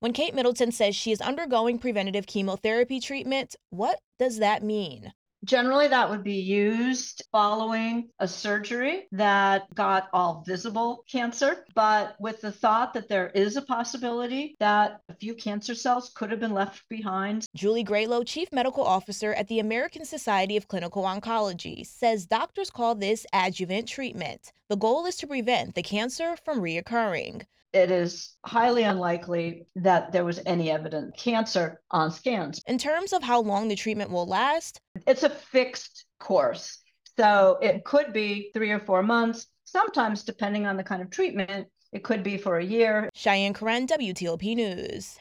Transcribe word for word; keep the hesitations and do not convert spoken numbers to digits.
When Kate Middleton says she is undergoing preventative chemotherapy treatment, what does that mean? Generally, that would be used following a surgery that got all visible cancer, but with the thought that there is a possibility that a few cancer cells could have been left behind. Julie Graylow, Chief Medical Officer at the American Society of Clinical Oncology, says doctors call this adjuvant treatment. The goal is to prevent the cancer from reoccurring. It is highly unlikely that there was any evident cancer on scans. In terms of how long the treatment will last, It's a fixed course. So it could be three or four months. Sometimes, depending on the kind of treatment, it could be for a year. Cheyenne Karen, W T O P News.